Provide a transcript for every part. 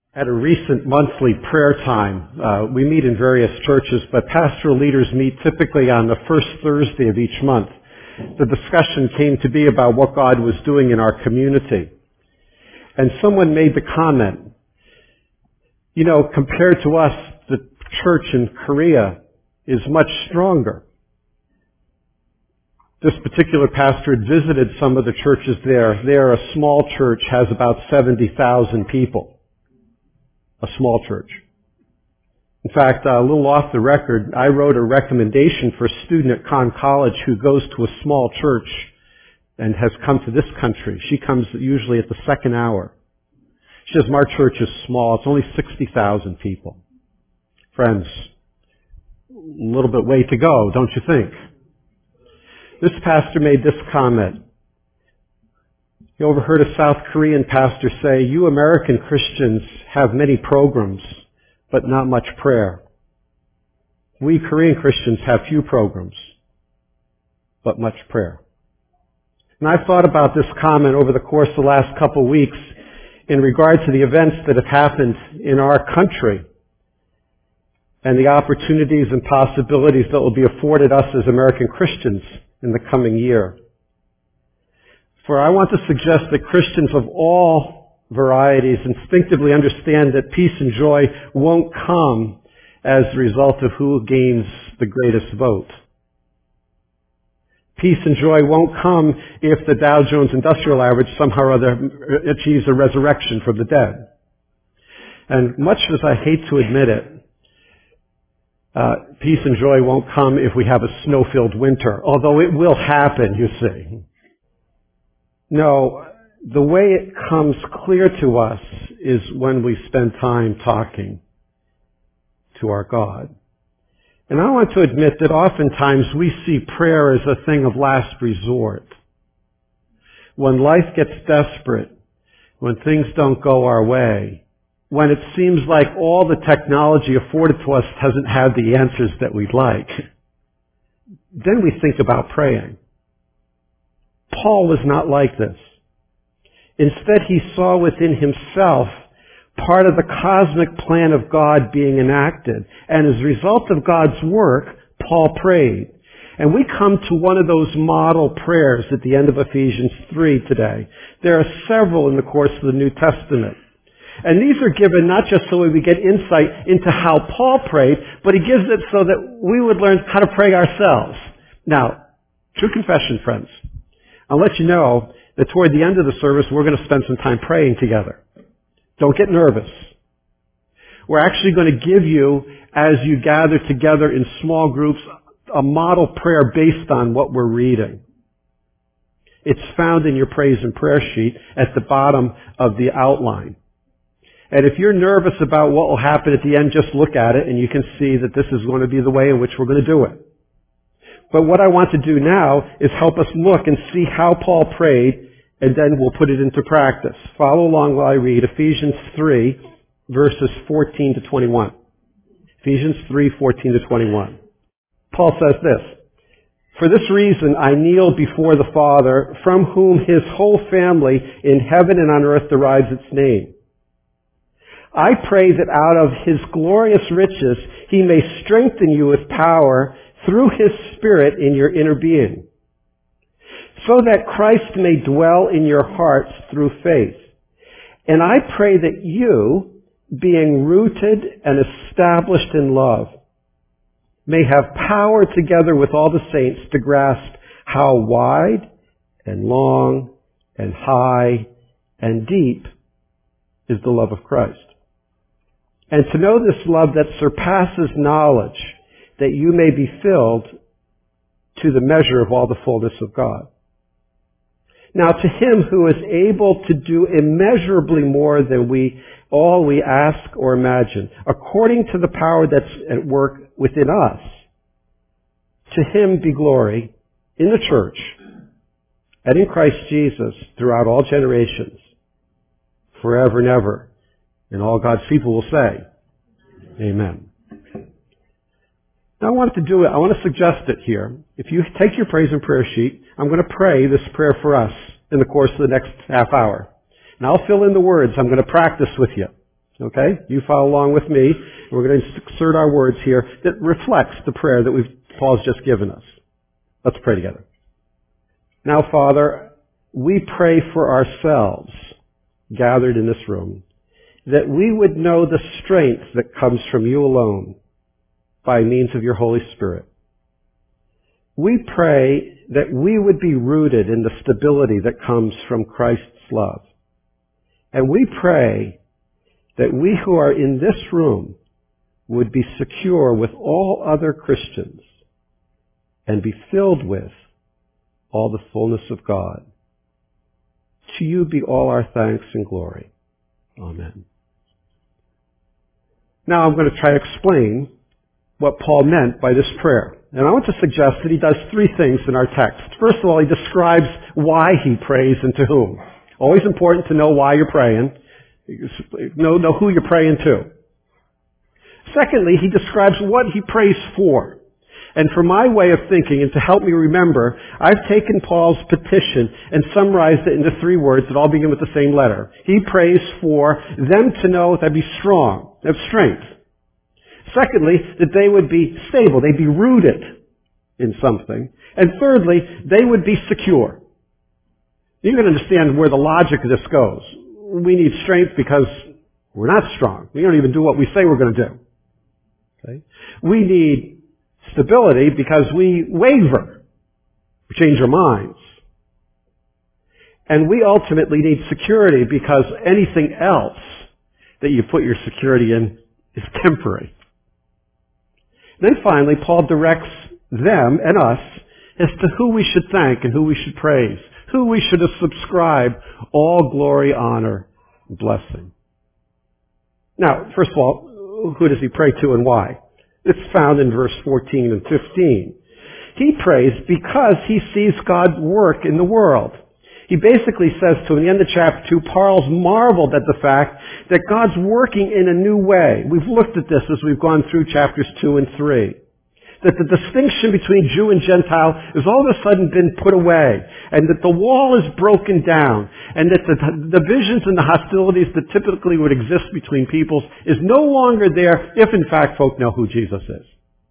At a recent monthly prayer time, we meet in various churches, but pastoral leaders meet typically on the first Thursday of each month. The discussion came to be about what God was doing in our community. And someone made the comment, compared to us, the church in Korea is much stronger. This particular pastor had visited some of the churches there. There, a small church has about 70,000 people. A small church. In fact, a little off the record, I wrote a recommendation for a student at Conn College who goes to a small church and has come to this country. She comes usually at the second hour. She says, "My church is small. It's only 60,000 people." Friends, a little bit way to go, don't you think? This pastor made this comment. He overheard a South Korean pastor say, "You American Christians have many programs, but not much prayer. We Korean Christians have few programs, but much prayer." And I've thought about this comment over the course of the last couple of weeks in regard to the events that have happened in our country and the opportunities and possibilities that will be afforded us as American Christians in the coming year. For I want to suggest that Christians of all varieties instinctively understand that peace and joy won't come as a result of who gains the greatest vote. Peace and joy won't come if the Dow Jones Industrial Average somehow or other achieves a resurrection from the dead. And much as I hate to admit it, peace and joy won't come if we have a snow-filled winter, although it will happen, you see. No, the way it comes clear to us is when we spend time talking to our God. And I want to admit that oftentimes we see prayer as a thing of last resort. When life gets desperate, when things don't go our way, when it seems like all the technology afforded to us hasn't had the answers that we'd like, then we think about praying. Paul was not like this. Instead, he saw within himself part of the cosmic plan of God being enacted. And as a result of God's work, Paul prayed. And we come to one of those model prayers at the end of Ephesians 3 today. There are several in the course of the New Testament. And these are given not just so we get insight into how Paul prayed, but he gives it so that we would learn how to pray ourselves. Now, true confession, friends. I'll let you know that toward the end of the service, we're going to spend some time praying together. Don't get nervous. We're actually going to give you, as you gather together in small groups, a model prayer based on what we're reading. It's found in your praise and prayer sheet at the bottom of the outline. And if you're nervous about what will happen at the end, just look at it and you can see that this is going to be the way in which we're going to do it. But what I want to do now is help us look and see how Paul prayed, and then we'll put it into practice. Follow along while I read Ephesians 3, verses 14 to 21. Ephesians 3, 14 to 21. Paul says this, "For this reason I kneel before the Father, from whom his whole family in heaven and on earth derives its name. I pray that out of his glorious riches he may strengthen you with power through his Spirit in your inner being, so that Christ may dwell in your hearts through faith. And I pray that you, being rooted and established in love, may have power together with all the saints to grasp how wide and long and high and deep is the love of Christ. And to know this love that surpasses knowledge, that you may be filled to the measure of all the fullness of God. Now to him who is able to do immeasurably more than all we ask or imagine, according to the power that's at work within us, to him be glory in the church and in Christ Jesus throughout all generations, forever and ever. And all God's people will say, Amen. Now I want to suggest it here. If you take your praise and prayer sheet, I'm going to pray this prayer for us in the course of the next half hour. And I'll fill in the words. I'm going to practice with you. Okay? You follow along with me. We're going to insert our words here that reflects the prayer that Paul's just given us. Let's pray together. Now, Father, we pray for ourselves gathered in this room, that we would know the strength that comes from you alone by means of your Holy Spirit. We pray that we would be rooted in the stability that comes from Christ's love. And we pray that we who are in this room would be secure with all other Christians and be filled with all the fullness of God. To you be all our thanks and glory. Amen. Now I'm going to try to explain what Paul meant by this prayer. And I want to suggest that he does three things in our text. First of all, he describes why he prays and to whom. Always important to know why you're praying. Know who you're praying to. Secondly, he describes what he prays for. And for my way of thinking, and to help me remember, I've taken Paul's petition and summarized it into three words that all begin with the same letter. He prays for them to know that they'd be strong, have strength. Secondly, that they would be stable, they'd be rooted in something. And thirdly, they would be secure. You can understand where the logic of this goes. We need strength because we're not strong. We don't even do what we say we're going to do. Okay? We need stability because we waver. We change our minds. And we ultimately need security because anything else that you put your security in is temporary. Then finally, Paul directs them and us as to who we should thank and who we should praise, who we should ascribe all glory, honor, and blessing. Now, first of all, who does he pray to and why? It's found in verse 14 and 15. He prays because he sees God's work in the world. He basically says to, in the end of chapter 2, Paul's marveled at the fact that God's working in a new way. We've looked at this as we've gone through chapters 2 and 3. That the distinction between Jew and Gentile has all of a sudden been put away, and that the wall is broken down, and that the divisions and the hostilities that typically would exist between peoples is no longer there if in fact folk know who Jesus is.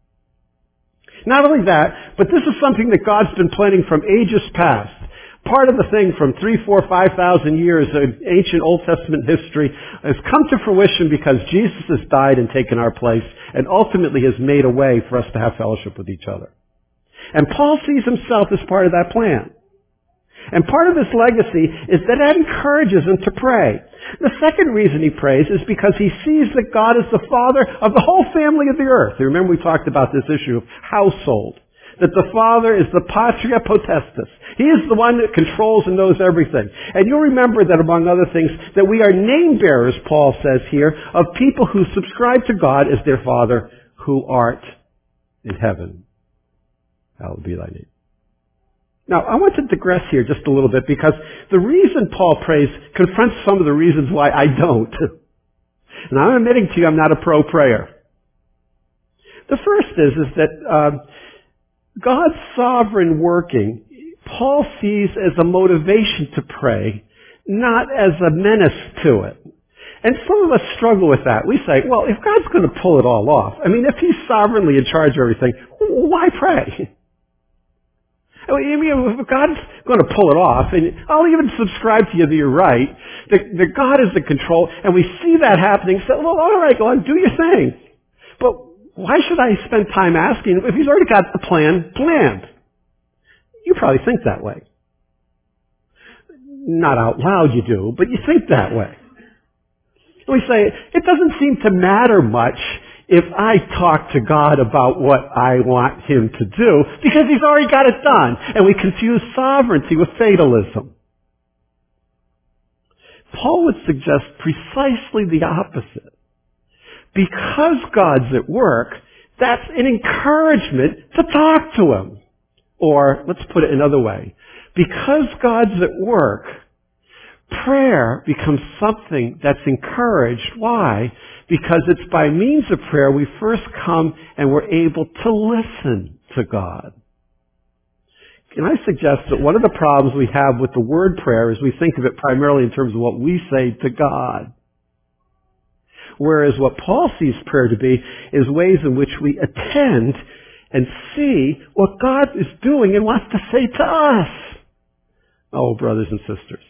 Not only that, but this is something that God's been planning from ages past. Part of the thing from 3, 4, 5,000 years of ancient Old Testament history has come to fruition because Jesus has died and taken our place and ultimately has made a way for us to have fellowship with each other. And Paul sees himself as part of that plan. And part of this legacy is that it encourages him to pray. The second reason he prays is because he sees that God is the Father of the whole family of the earth. You remember we talked about this issue of household. That the Father is the patria potestas. He is the one that controls and knows everything. And you'll remember that among other things, that we are name bearers, Paul says here, of people who subscribe to God as their Father who art in heaven. Hallowed be thy name. Now, I want to digress here just a little bit because the reason Paul prays confronts some of the reasons why I don't. And I'm admitting to you I'm not a pro-prayer. The first is that God's sovereign working, Paul sees as a motivation to pray, not as a menace to it. And some of us struggle with that. We say, well, if God's going to pull it all off, if He's sovereignly in charge of everything, why pray? If God's going to pull it off, and I'll even subscribe to you that you're right, that God is in control, and we see that happening, so, well, all right, go on, do your thing. But why should I spend time asking if He's already got the plan planned? You probably think that way. Not out loud you do, but you think that way. And we say, it doesn't seem to matter much if I talk to God about what I want Him to do, because He's already got it done. And we confuse sovereignty with fatalism. Paul would suggest precisely the opposite. Because God's at work, that's an encouragement to talk to Him. Or, let's put it another way. Because God's at work, prayer becomes something that's encouraged. Why? Because it's by means of prayer we first come and we're able to listen to God. Can I suggest that one of the problems we have with the word prayer is we think of it primarily in terms of what we say to God. Whereas what Paul sees prayer to be is ways in which we attend and see what God is doing and wants to say to us. Oh, brothers and sisters,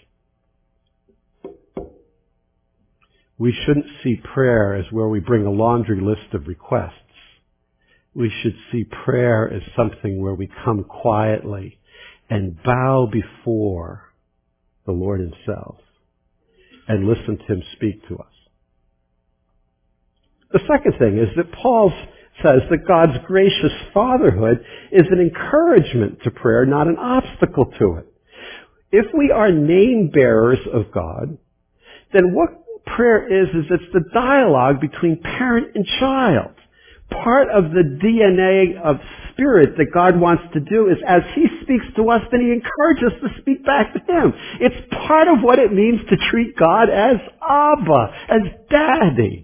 we shouldn't see prayer as where we bring a laundry list of requests. We should see prayer as something where we come quietly and bow before the Lord himself and listen to him speak to us. The second thing is that Paul says that God's gracious fatherhood is an encouragement to prayer, not an obstacle to it. If we are name bearers of God, then what prayer is it's the dialogue between parent and child. Part of the DNA of spirit that God wants to do is as he speaks to us, then he encourages us to speak back to him. It's part of what it means to treat God as Abba, as Daddy.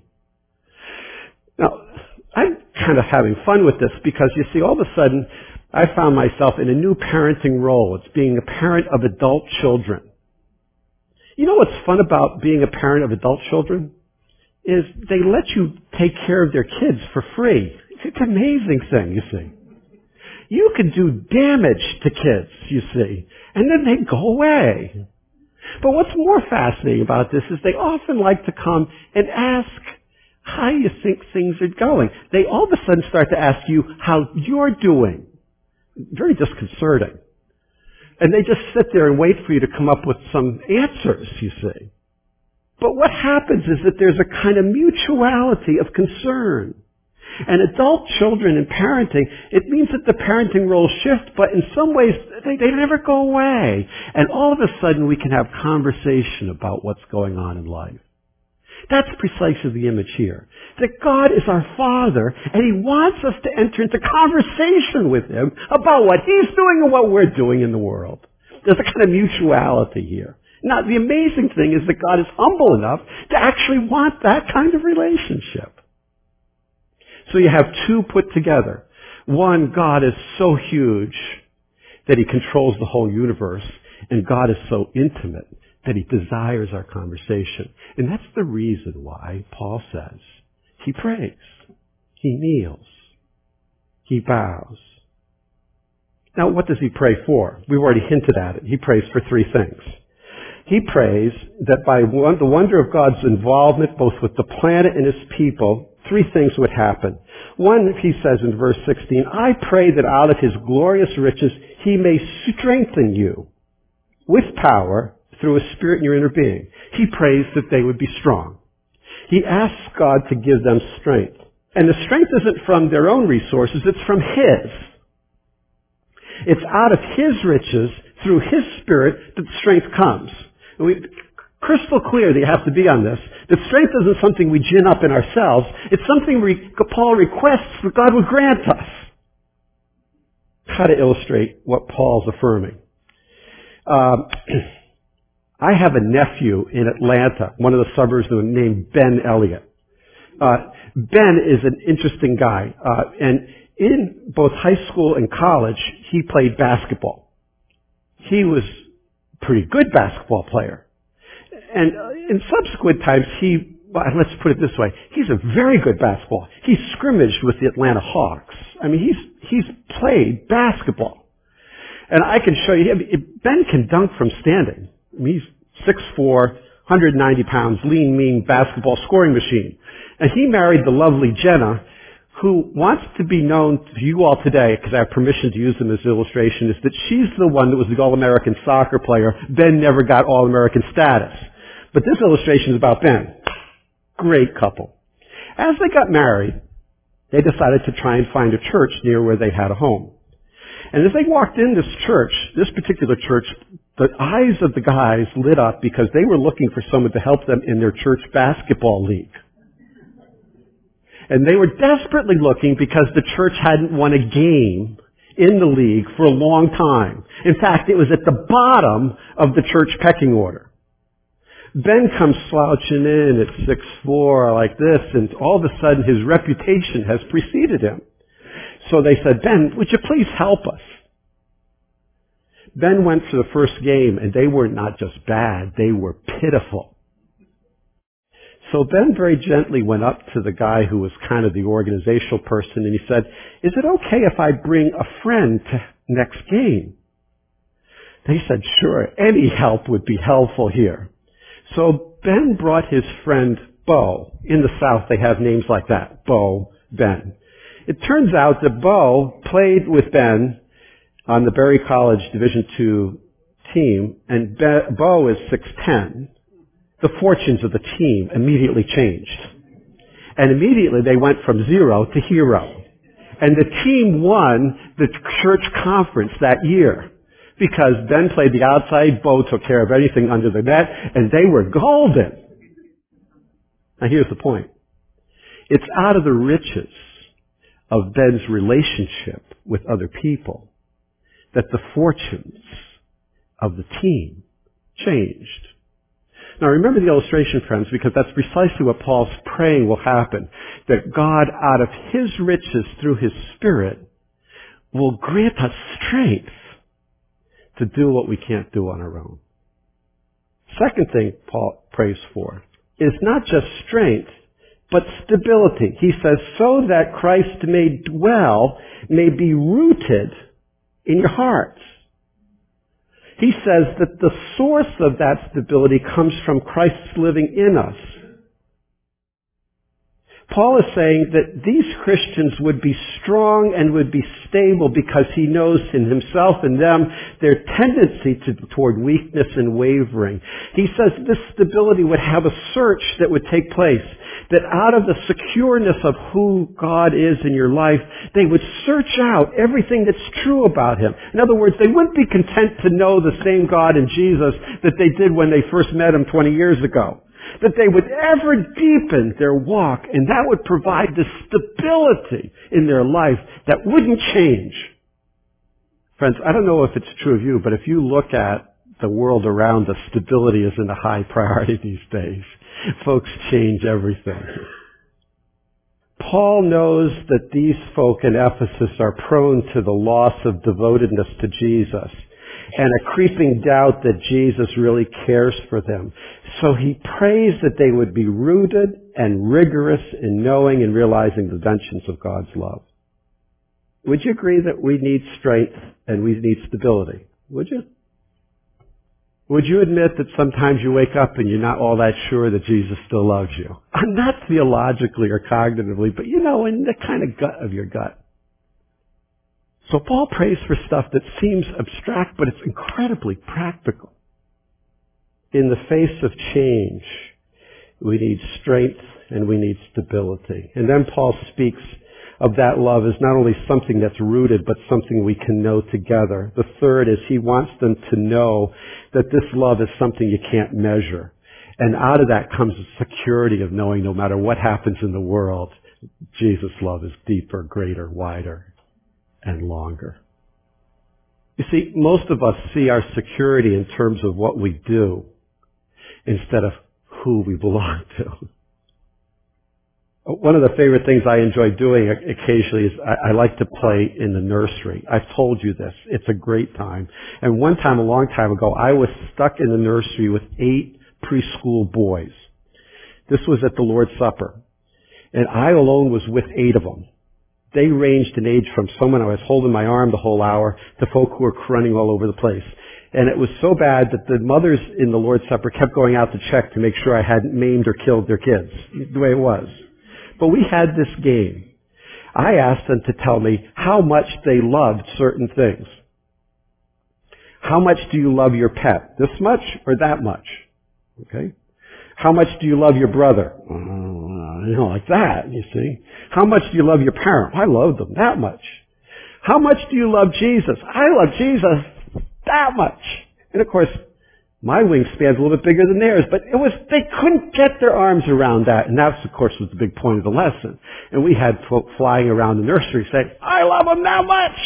Now, I'm kind of having fun with this because you see, all of a sudden, I found myself in a new parenting role. It's being a parent of adult children. You know what's fun about being a parent of adult children? Is they let you take care of their kids for free. It's an amazing thing, you see. You can do damage to kids, you see, and then they go away. But what's more fascinating about this is they often like to come and ask how you think things are going. They all of a sudden start to ask you how you're doing. Very disconcerting. And they just sit there and wait for you to come up with some answers, you see. But what happens is that there's a kind of mutuality of concern. And adult children and parenting, it means that the parenting roles shift, but in some ways they never go away. And all of a sudden we can have conversation about what's going on in life. That's precisely the image here. That God is our Father, and he wants us to enter into conversation with him about what he's doing and what we're doing in the world. There's a kind of mutuality here. Now, the amazing thing is that God is humble enough to actually want that kind of relationship. So you have two put together. One, God is so huge that he controls the whole universe, and God is so intimate that he desires our conversation. And that's the reason why Paul says he prays, he kneels, he bows. Now, what does he pray for? We've already hinted at it. He prays for three things. He prays that by the wonder of God's involvement, both with the planet and his people, three things would happen. One, he says in verse 16, I pray that out of his glorious riches he may strengthen you with power through a spirit in your inner being. He prays that they would be strong. He asks God to give them strength. And the strength isn't from their own resources, it's from his. It's out of his riches, through his spirit, that strength comes. Crystal clear that you have to be on this. That strength isn't something we gin up in ourselves. It's something Paul requests that God would grant us. How to illustrate what Paul's affirming. I have a nephew in Atlanta, one of the suburbs named Ben Elliott. Ben is an interesting guy. And in both high school and college, he played basketball. He was a pretty good basketball player. And in subsequent times, let's put it this way, he's a very good basketball. He scrimmaged with the Atlanta Hawks. I mean, he's played basketball. And I can show you, Ben can dunk from standing. I mean, he's 6'4", 190 pounds, lean, mean basketball scoring machine. And he married the lovely Jenna, who wants to be known to you all today, because I have permission to use them as illustration, is that she's the one that was the All-American soccer player. Ben never got All-American status. But this illustration is about Ben. Great couple. As they got married, they decided to try and find a church near where they had a home. And as they walked in this church, this particular church, the eyes of the guys lit up because they were looking for someone to help them in their church basketball league. And they were desperately looking because the church hadn't won a game in the league for a long time. In fact, it was at the bottom of the church pecking order. Ben comes slouching in at 6'4", like this, and all of a sudden his reputation has preceded him. So they said, Ben, would you please help us? Ben went for the first game, and they were not just bad, they were pitiful. So Ben very gently went up to the guy who was kind of the organizational person, and he said, "Is it okay if I bring a friend to next game?" They said, "Sure, any help would be helpful here." So Ben brought his friend Bo. In the South, they have names like that, Bo, Ben. It turns out that Bo played with Ben on the Berry College Division II team, and Bo is 6'10". The fortunes of the team immediately changed. And immediately they went from zero to hero. And the team won the church conference that year because Ben played the outside, Bo took care of anything under the net, and they were golden. Now here's the point. It's out of the riches of Ben's relationship with other people that the fortunes of the team changed. Now remember the illustration, friends, because that's precisely what Paul's praying will happen. That God, out of His riches through His Spirit, will grant us strength to do what we can't do on our own. Second thing Paul prays for is not just strength, but stability. He says, so that Christ may dwell, may be rooted in your hearts. He says that the source of that stability comes from Christ's living in us. Paul is saying that these Christians would be strong and would be stable because he knows in himself and them their tendency toward weakness and wavering. He says this stability would have a search that would take place, that out of the secureness of who God is in your life, they would search out everything that's true about Him. In other words, they wouldn't be content to know the same God in Jesus that they did when they first met Him 20 years ago. That they would ever deepen their walk, and that would provide the stability in their life that wouldn't change. Friends, I don't know if it's true of you, but if you look at the world around us, stability isn't a high priority these days. Folks change everything. Paul knows that these folk in Ephesus are prone to the loss of devotedness to Jesus and a creeping doubt that Jesus really cares for them. So he prays that they would be rooted and rigorous in knowing and realizing the dimensions of God's love. Would you agree that we need strength and we need stability? Would you? Would you admit that sometimes you wake up and you're not all that sure that Jesus still loves you? Not theologically or cognitively, but in the kind of gut of your gut. So Paul prays for stuff that seems abstract, but it's incredibly practical. In the face of change, we need strength and we need stability. And then Paul speaks of that love as not only something that's rooted, but something we can know together. The third is he wants them to know that this love is something you can't measure. And out of that comes the security of knowing no matter what happens in the world, Jesus' love is deeper, greater, wider, and longer. You see, most of us see our security in terms of what we do instead of who we belong to. One of the favorite things I enjoy doing occasionally is I like to play in the nursery. I've told you this. It's a great time. And one time, a long time ago, I was stuck in the nursery with 8 preschool boys. This was at the Lord's Supper. And I alone was with 8 of them. They ranged in age from someone I was holding my arm the whole hour to folk who were running all over the place. And it was so bad that the mothers in the Lord's Supper kept going out to check to make sure I hadn't maimed or killed their kids, the way it was. But we had this game. I asked them to tell me how much they loved certain things. How much do you love your pet? This much or that much? Okay? How much do you love your brother? Like that, you see. How much do you love your parent? I love them that much. How much do you love Jesus? I love Jesus that much. And of course, my wingspan's a little bit bigger than theirs, but they couldn't get their arms around that. And that, of course, was the big point of the lesson. And we had folk flying around the nursery saying, I love them that much.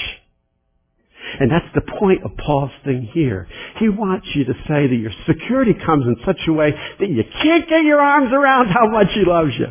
And that's the point of Paul's thing here. He wants you to say that your security comes in such a way that you can't get your arms around how much he loves you.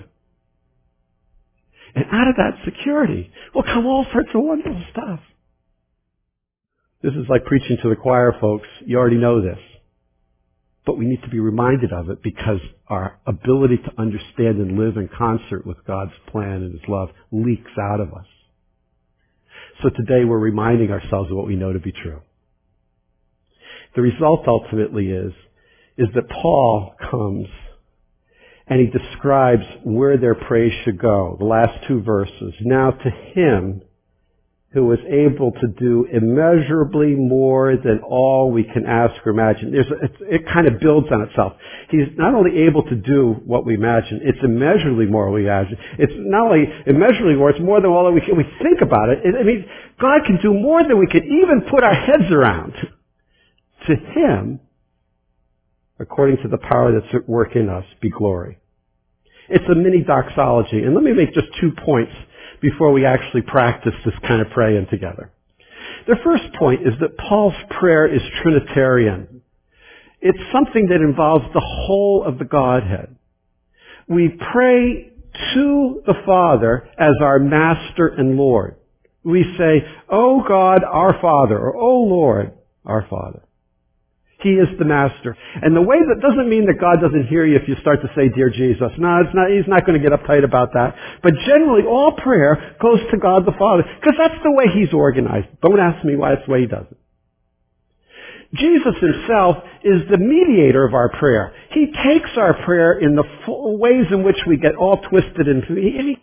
And out of that security will come all sorts of wonderful stuff. This is like preaching to the choir, folks. You already know this. but we need to be reminded of it because our ability to understand and live in concert with God's plan and His love leaks out of us. So today we're reminding ourselves of what we know to be true. The result ultimately is that Paul comes and he describes where their praise should go. The last two verses. Now to Him who is able to do immeasurably more than all we can ask or imagine. It kind of builds on itself. He's not only able to do what we imagine, it's immeasurably more than we imagine. It's not only immeasurably more, it's more than all that we think about it. I mean, God can do more than we can even put our heads around. To Him, according to the power that's at work in us, be glory. It's a mini doxology. And let me make just 2 points before we actually practice this kind of praying together. The first point is that Paul's prayer is Trinitarian. It's something that involves the whole of the Godhead. We pray to the Father as our Master and Lord. We say, "O God, our Father," or "O Lord, our Father." He is the Master. And the way that doesn't mean that God doesn't hear you if you start to say, "Dear Jesus." No, it's not. He's not going to get uptight about that. But generally, all prayer goes to God the Father because that's the way He's organized. Don't ask me why that's the way He does it. Jesus Himself is the mediator of our prayer. He takes our prayer in the ways in which we get all twisted and he